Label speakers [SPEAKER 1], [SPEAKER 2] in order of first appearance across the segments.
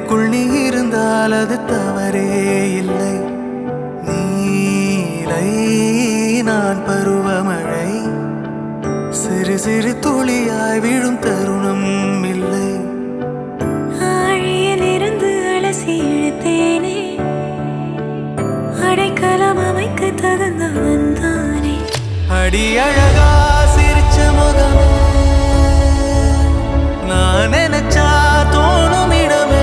[SPEAKER 1] எனக்குள் நீ இருந்தால் அது தவறே இல்லை. நீலை நான் பருவமழை, சிறு சிறு துளியாய் விழும் தருணம் இல்லை.
[SPEAKER 2] ஆழியில் இருந்து அலசி இழுத்தேனே, அடைக்கலம் அமைக்க தகுந்தவன் தானே.
[SPEAKER 1] அடி அழகா சிரிச்ச முகமே, நான் நினைச்சா தோணும் இடமே.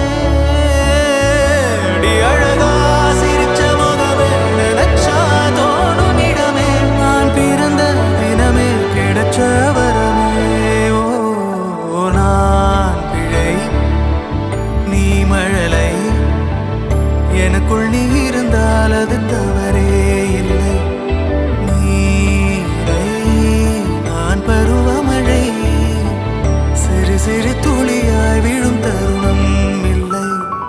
[SPEAKER 1] அடி அழகா சிரிச்ச முகமே, நினைச்சா தோணும் இடமே. நான் பிறந்த தினமே கிடைச்ச வரமே. ஓ நான் பிழை, நீ மழலை, எனக்குள் நீ இருந்தால் அது தவறே இல்லை. நீலை நான் பருவமழை, சிறு சிறு துளியாய் விழும் தருணம் இல்லை.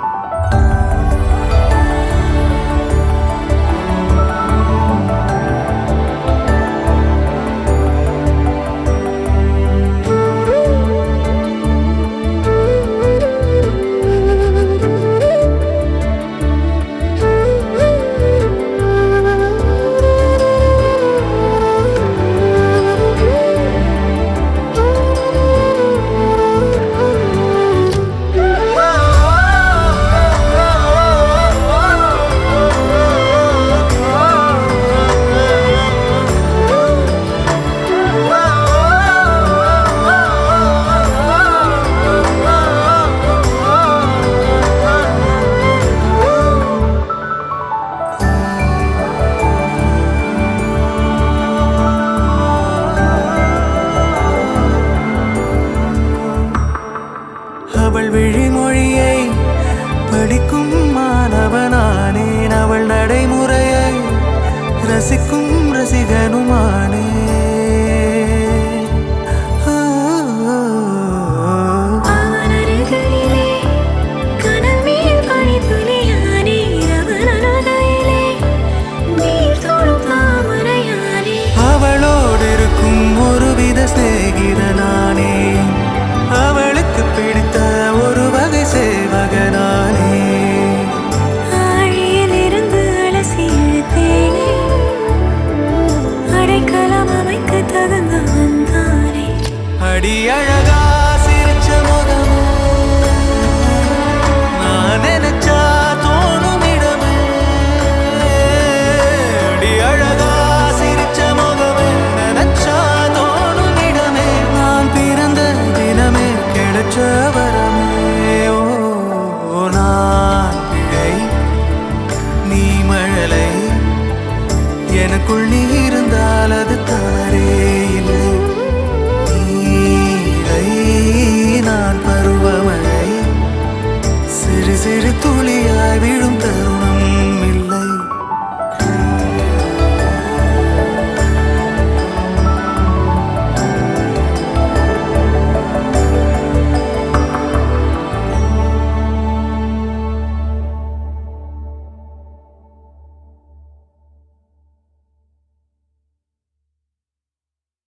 [SPEAKER 1] அவள் விழிமொழியை படிக்கும் மாணவனானேன், அவள் நடைமுறையை ரசிக்கும் ரசிகனுமானே.
[SPEAKER 2] அவன் அருகிலே கனல் மேல் பனித்துளியானே, அவன் அருகிலே நீர் தொடும் தாமரையானே.
[SPEAKER 1] அவளோடு இருக்கும் ஒருவித சிநேகிதனானே, அவளுக்கு பிடித்த ஒரு வகை சேவகனானே.
[SPEAKER 2] ஆழியில் இருந்து அலசி இழுத்தேனே, அடைக்கலம் அமைக்க தகுந்தவன் தானே.
[SPEAKER 1] அடி அழகா சிரிச்ச முகமே, நான் நினைச்சா தோணும் இடமே. அடி அழகா சிரிச்ச முகமே, நினைச்சா தோணும் இடமே. நான் பிறந்த தினமே கிடைச்ச வரமே. ஓ நான் பிழை, நீ மழலை, எனக்குள் நீ